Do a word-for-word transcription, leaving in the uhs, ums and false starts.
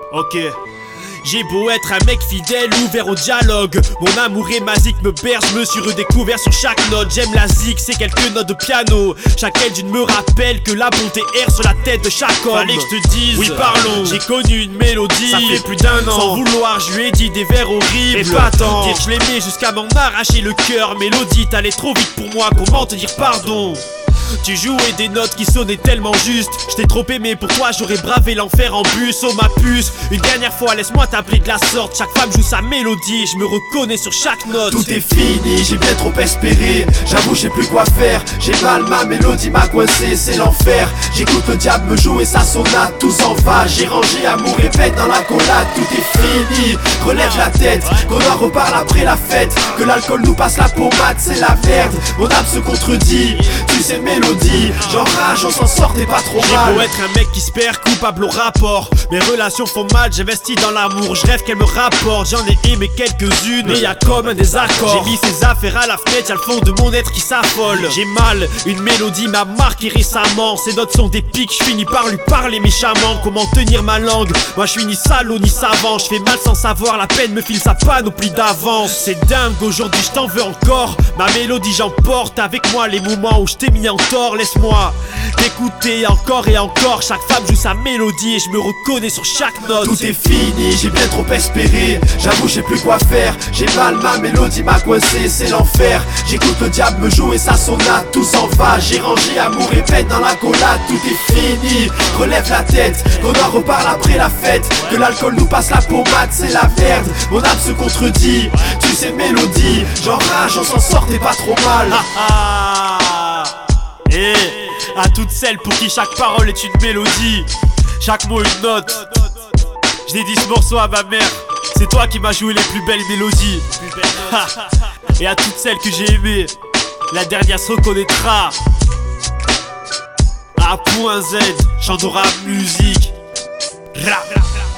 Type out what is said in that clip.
Ok. J'ai beau être un mec fidèle, ouvert au dialogue, mon amour et ma zik me berce, je me suis redécouvert sur chaque note. J'aime la zik, c'est quelques notes de piano, chacune d'une me rappelle que la bonté erre sur la tête de chaque homme. Fallait que je te dise, oui parlons, j'ai connu une mélodie, ça fait plus d'un an, sans vouloir je lui ai dit des vers horribles. Et pas tant, dire que je l'aimais jusqu'à m'en arracher le cœur. Mélodie, t'allais trop vite pour moi, comment te dire pardon? Tu jouais des notes qui sonnaient tellement justes. Je t'ai trop aimé, pour toi j'aurais bravé l'enfer en bus. Oh ma puce, une dernière fois laisse-moi t'appeler de la sorte. Chaque femme joue sa mélodie, je me reconnais sur chaque note. Tout est fini, j'ai bien trop espéré. J'avoue j'ai plus quoi faire, j'ai mal, ma mélodie m'a coincé, c'est l'enfer. J'écoute le diable me jouer sa sonate, tout s'en va. J'ai rangé amour et paix dans la collade. Tout est fini, relève la tête, qu'on en reparle après la fête. Que l'alcool nous passe la pommade, c'est la merde. Mon âme se contredit, tu sais mélodie, j'enrage, on s'en sort, t'es pas trop mal. J'ai beau être un mec qui se perd, coupable au rapport. Mes relations font mal, j'investis dans l'amour. Je rêve qu'elle me rapporte, j'en ai aimé quelques-unes, mais y'a comme un désaccord. J'ai mis ces affaires à la fenêtre, y'a le fond de mon être qui s'affole. J'ai mal, une mélodie m'a marqué récemment. Ces notes sont des pics, je finis par lui parler méchamment. Comment tenir ma langue, moi je suis ni salaud ni savant. Je fais mal sans savoir, la peine me file sa panoplie d'avance. C'est dingue, aujourd'hui je t'en veux encore. Ma mélodie j'emporte avec moi les moments où je t'ai mis en tort. Laisse-moi t'écouter encore et encore. Chaque femme joue sa mélodie et je me reconnais sur chaque note. Tout est fini, j'ai bien trop espéré. J'avoue j'ai plus quoi faire, j'ai mal, ma mélodie m'a coincé, c'est l'enfer. J'écoute le diable me jouer sa sonate, tout s'en va. J'ai rangé amour et peine dans la collade. Tout est fini, relève la tête, qu'on en reparle après la fête. Que l'alcool nous passe la pommade, c'est la merde. Mon âme se contredit, tu sais mélodie, j'enrage, on s'en sort, t'es pas trop mal. Et à toutes celles pour qui chaque parole est une mélodie, chaque mot une note. Je dédie ce morceau à ma mère, c'est toi qui m'as joué les plus belles mélodies. Et à toutes celles que j'ai aimées, la dernière se reconnaîtra. A point Z, Chandora musique. Rap.